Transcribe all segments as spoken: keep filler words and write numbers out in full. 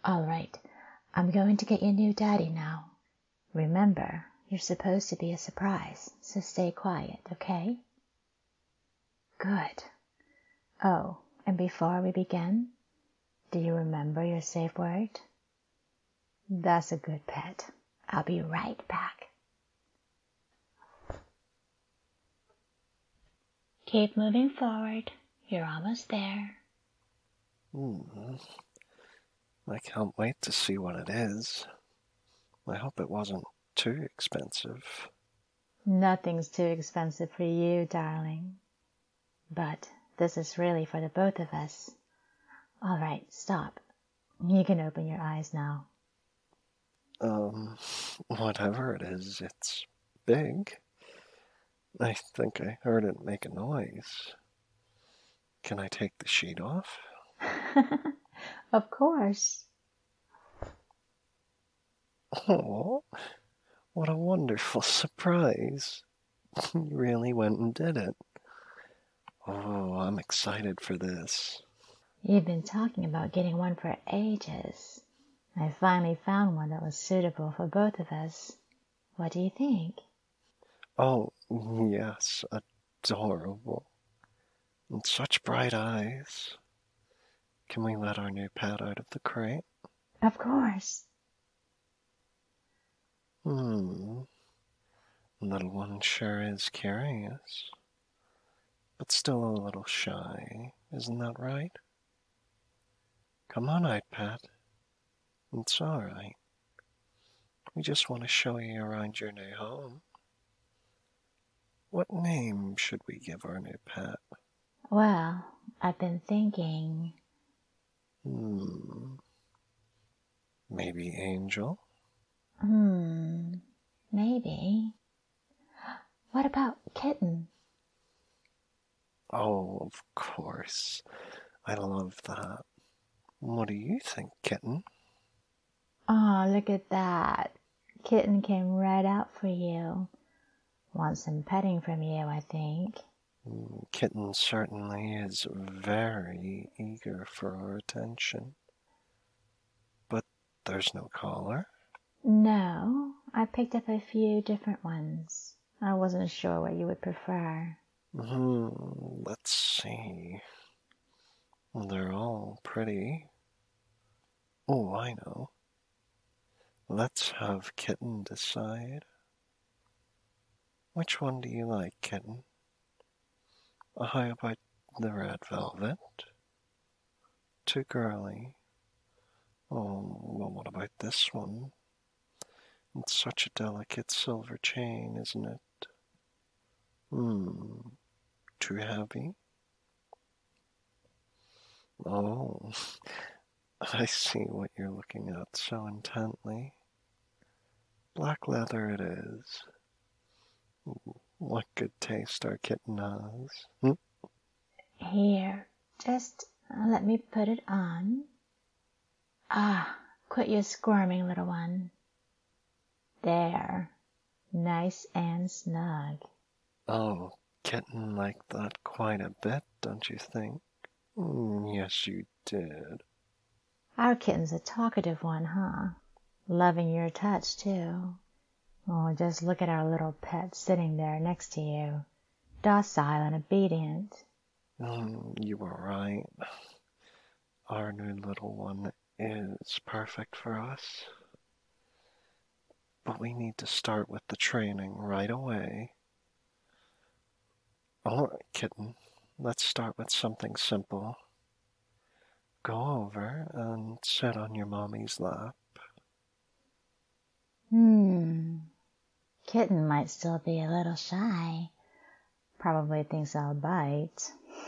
All right, I'm going to get your new daddy now. Remember, you're supposed to be a surprise, so stay quiet, okay? Good. Oh, and before we begin, do you remember your safe word? That's a good pet. I'll be right back. Keep moving forward. You're almost there. Hmm. I can't wait to see what it is. I hope it wasn't too expensive. Nothing's too expensive for you, darling. But this is really for the both of us. All right, stop. You can open your eyes now. Um, whatever it is, it's big. I think I heard it make a noise. Can I take the sheet off? Of course. Oh, what a wonderful surprise. You really went and did it. Oh, I'm excited for this. You've been talking about getting one for ages. I finally found one that was suitable for both of us. What do you think? Oh, yes, adorable. And such bright eyes. Can we let our new pet out of the crate? Of course. Hmm. Little one sure is curious, but still a little shy. Isn't that right? Come on, iPad. It's all right. We just want to show you around your new home. What name should we give our new pet? Well, I've been thinking. Hmm. Maybe Angel? Hmm, maybe. What about Kitten? Oh, of course. I love that. What do you think, Kitten? Oh, look at that. Kitten came right out for you. Wants some petting from you, I think. Kitten certainly is very eager for our attention. But there's no collar. No, I picked up a few different ones. I wasn't sure what you would prefer. Hmm, let's see. They're all pretty. Oh, I know. Let's have Kitten decide. Which one do you like, Kitten? How about the red velvet? Too girly. Oh, well, what about this one? It's such a delicate silver chain, isn't it? Hmm, too heavy? Oh, I see what you're looking at so intently. Black leather it is. What good taste our kitten has. Hmm? Here, just let me put it on. Ah, quit your squirming, little one. There, nice and snug. Oh, kitten liked that quite a bit, don't you think? Mm, yes, you did. Our kitten's a talkative one, huh? Loving your touch, too. Oh, just look at our little pet sitting there next to you, docile and obedient. Mm, you were right. Our new little one is perfect for us. But we need to start with the training right away. All right, kitten. Let's start with something simple. Go over and sit on your mommy's lap. Hmm. Kitten might still be a little shy. Probably thinks I'll bite.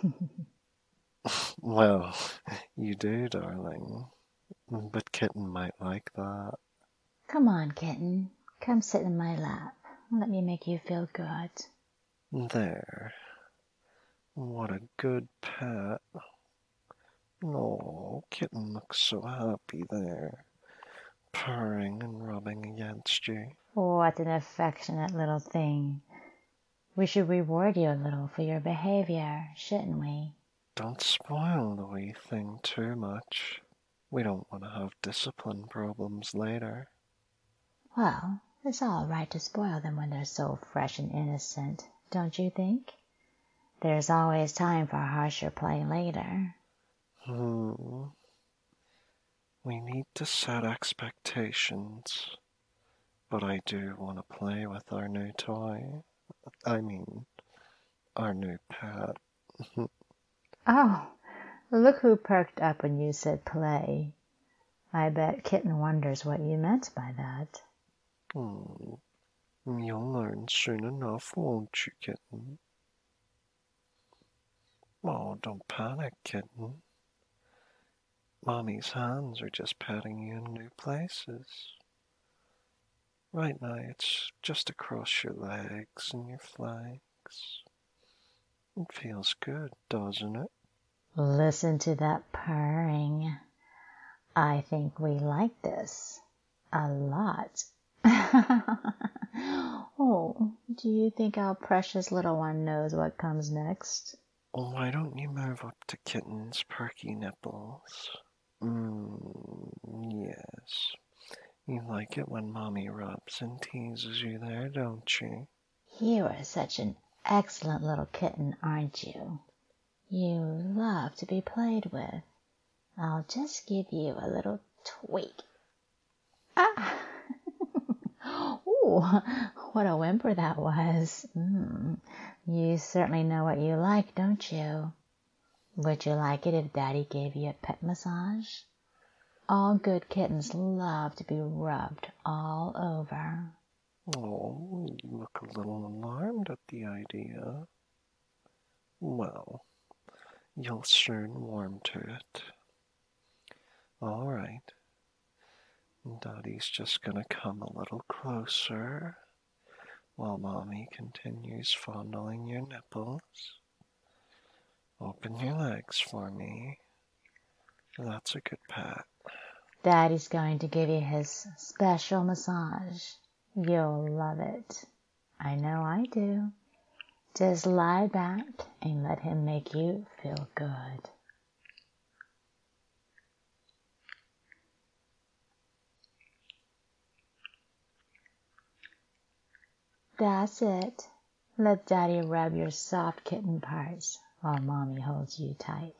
Well, you do, darling. But kitten might like that. Come on, kitten. Come sit in my lap. Let me make you feel good. There. What a good pet. Oh, kitten looks so happy there, purring and rubbing against you. What an affectionate little thing. We should reward you a little for your behavior, shouldn't we? Don't spoil the wee thing too much. We don't want to have discipline problems later. Well, it's all right to spoil them when they're so fresh and innocent, don't you think? There's always time for harsher play later. Hmm. We need to set expectations. But I do want to play with our new toy. I mean, our new pet. Oh, look who perked up when you said play. I bet Kitten wonders what you meant by that. Hmm. You'll learn soon enough, won't you, Kitten? Oh, don't panic, Kitten. Mommy's hands are just patting you in new places. Right now, it's just across your legs and your flanks. It feels good, doesn't it? Listen to that purring. I think we like this a lot. Oh, do you think our precious little one knows what comes next? Oh, why don't you move up to Kitten's perky nipples? Mmm, yes. You like it when Mommy rubs and teases you there, don't you? You are such an excellent little kitten, aren't you? You love to be played with. I'll just give you a little tweak. Ah! Ooh, what a whimper that was. Mm, you certainly know what you like, don't you? Would you like it if Daddy gave you a pet massage? All good kittens love to be rubbed all over. Oh, you look a little alarmed at the idea. Well, you'll soon warm to it. All right. Daddy's just gonna come a little closer while Mommy continues fondling your nipples. Open your legs for me. That's a good pat. Daddy's going to give you his special massage. You'll love it. I know I do. Just lie back and let him make you feel good. That's it. Let Daddy rub your soft kitten parts while Mommy holds you tight.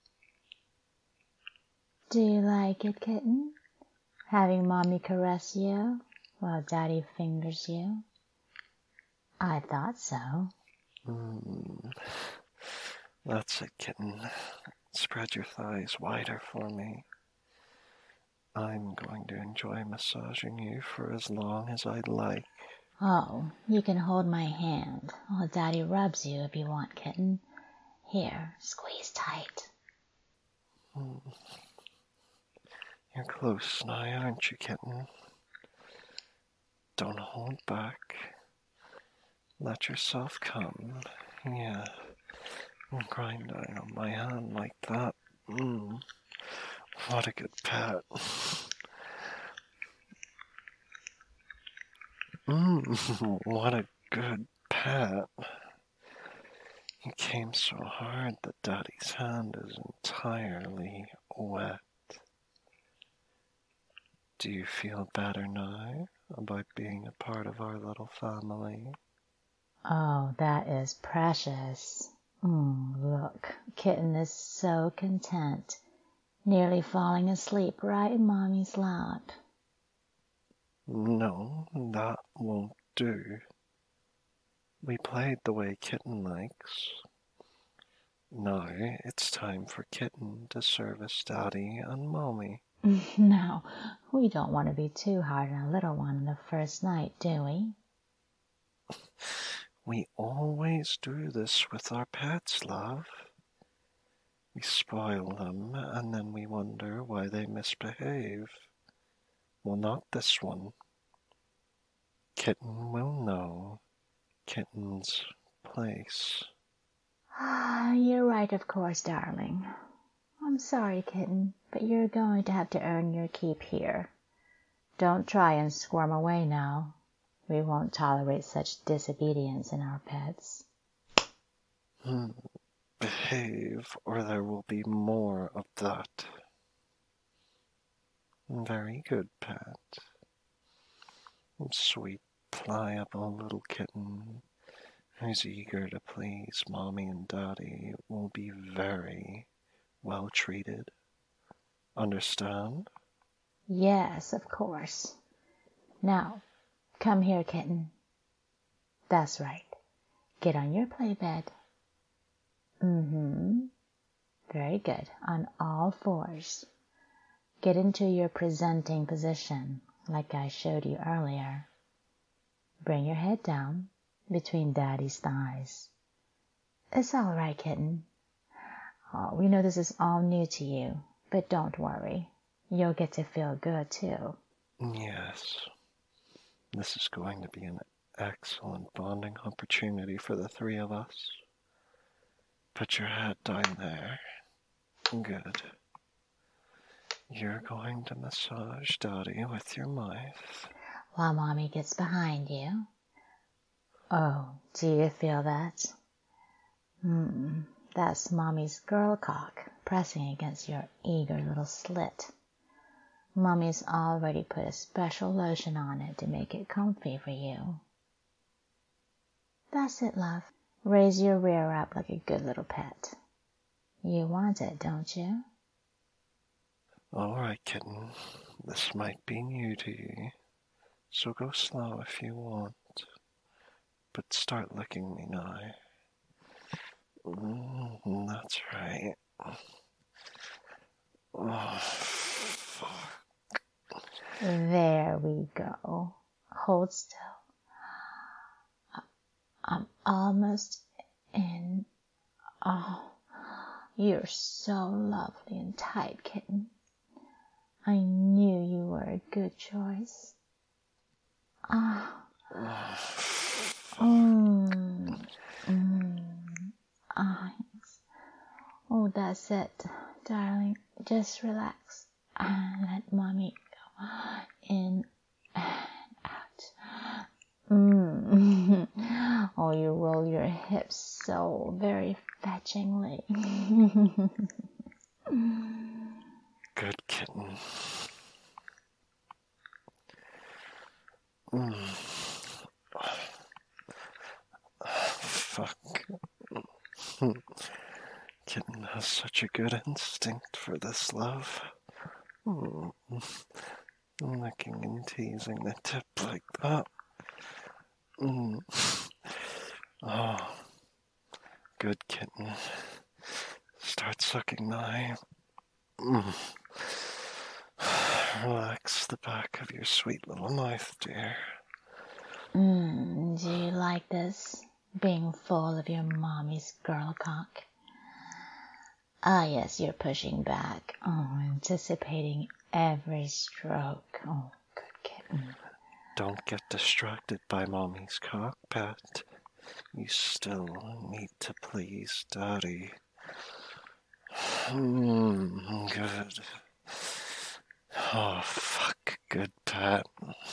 Do you like it, kitten? Having Mommy caress you while Daddy fingers you? I thought so. Mm, that's it, kitten. Spread your thighs wider for me. I'm going to enjoy massaging you for as long as I'd like. Oh, you can hold my hand while Daddy rubs you if you want, kitten. Here, squeeze tight. Mm. You're close now, aren't you, kitten? Don't hold back. Let yourself come. Yeah. And grind down on my hand like that. Mmm. What a good pat. Mmm. What a good pat. You came so hard that Daddy's hand is entirely wet. Do you feel better now about being a part of our little family? Oh, that is precious. Mm, look, kitten is so content, nearly falling asleep right in Mommy's lap. No, that won't do. We played the way Kitten likes. Now it's time for Kitten to service Daddy and Mommy. No, we don't want to be too hard on a little one the first night, do we? We always do this with our pets, love. We spoil them and then we wonder why they misbehave. Well, not this one. Kitten will know Kitten's place. Ah, you're right, of course, darling. I'm sorry, kitten, but you're going to have to earn your keep here. Don't try and squirm away now. We won't tolerate such disobedience in our pets. Hmm. Behave, or there will be more of that. Very good, Pat. Sweet, pliable little kitten who's eager to please Mommy and Daddy will be very well treated. Understand? Yes, of course. Now, come here, kitten. That's right. Get on your play bed. Mm-hmm. Very good. On all fours. Get into your presenting position, like I showed you earlier. Bring your head down between Daddy's thighs. It's all right, kitten. Oh, we know this is all new to you, but don't worry. You'll get to feel good, too. Yes. This is going to be an excellent bonding opportunity for the three of us. Put your head down there. Good. You're going to massage Daddy with your mouth. While Mommy gets behind you. Oh, do you feel that? Hmm, that's Mommy's girl cock pressing against your eager little slit. Mommy's already put a special lotion on it to make it comfy for you. That's it, love. Raise your rear up like a good little pet. You want it, don't you? All right, kitten. This might be new to you, so go slow if you want. But start licking me now. Mm, that's right. Oh, fuck. There we go. Hold still. I'm almost in. Oh, you're so lovely and tight, kitten. I knew you were a good choice. Ah. Mm. Mm. Ah, yes. Oh, that's it, darling. Just relax and let Mommy go in and out. Mm. Oh, you roll your hips so very fetchingly. Good kitten. Mm. Fuck. Kitten has such a good instinct for this love. Mm. Licking and teasing the tip like that. Mm. Oh, good kitten. Start sucking now. Mm. Relax the back of your sweet little mouth, dear. Mm, do you like this? Being full of your Mommy's girl cock? Ah, yes, you're pushing back. Oh, anticipating every stroke. Oh, good kitten. Don't get distracted by Mommy's cock, Pat. You still need to please Daddy. Mm, good. Oh, fuck. Good, Pat.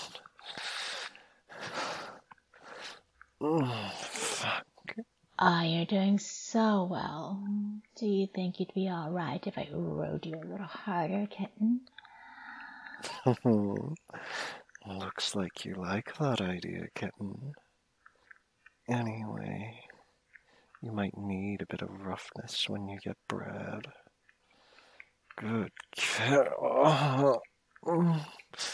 Mm, fuck. Ah, you're doing so well. Do you think you'd be all right if I rode you a little harder, kitten? Looks like you like that idea, kitten. Anyway, you might need a bit of roughness when you get bred. Good cat. Oh. Mm.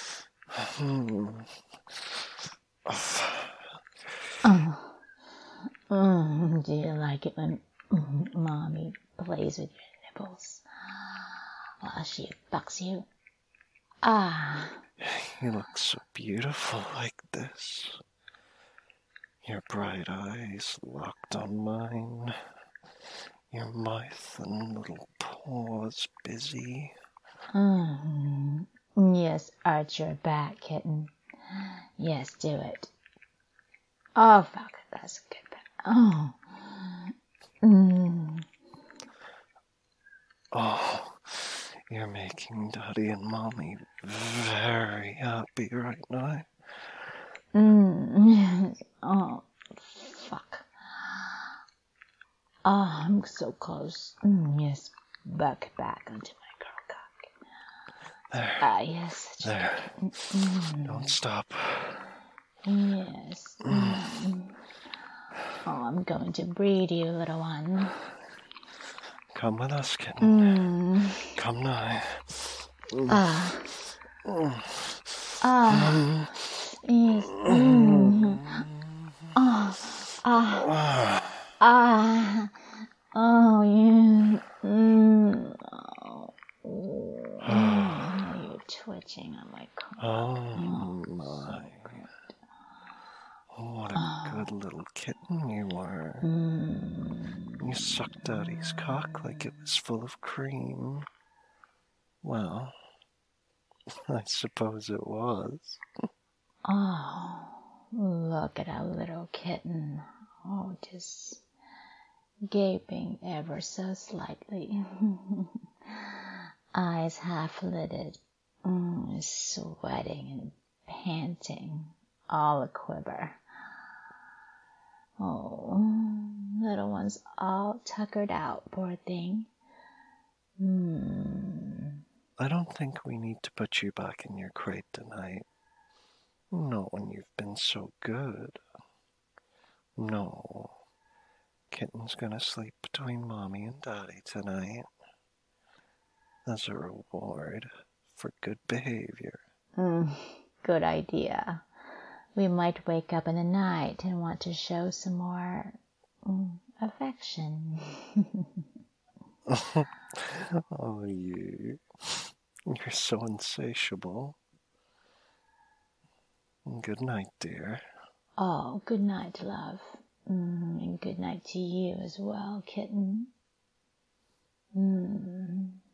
Oh. Mm, do you like it when mm, Mommy plays with your nipples while she fucks you? Ah. You look so beautiful like this. Your bright eyes locked on mine. Your mouth and little paws busy. Mm, yes, arch your back, kitten. Yes, do it. Oh, fuck, that's good. Oh. Mm. Oh, you're making Daddy and Mommy very happy right now. Mm. Oh, fuck. Oh, I'm so close. Mm, yes, back back onto my girl cock. There. Ah, yes. Just There. Mm. Don't stop. Yes. Mm. Oh, I'm going to breed you, little one. Come with us, kitten. Mm. Come now. Ah. Mm. Ah. Yes. Mm. Ah. Ah. Ah. Ah. Oh, yeah. Mm. Oh. Mm. You're twitching on my collar. Oh my. What a good little kitten you were. Mm. You sucked Daddy's cock like it was full of cream. Well, I suppose it was. Oh, look at our little kitten. Oh, just gaping ever so slightly. Eyes half lidded, mm, sweating and panting, all a quiver. Oh, little one's all tuckered out, poor thing. Hmm. I don't think we need to put you back in your crate tonight. Not when you've been so good. No. Kitten's gonna sleep between Mommy and Daddy tonight. As a reward for good behavior. Mm, good idea. We might wake up in the night and want to show some more mm, affection. Oh, you. You're so insatiable. Good night, dear. Oh, good night, love. Mm, and good night to you as well, kitten. Mm.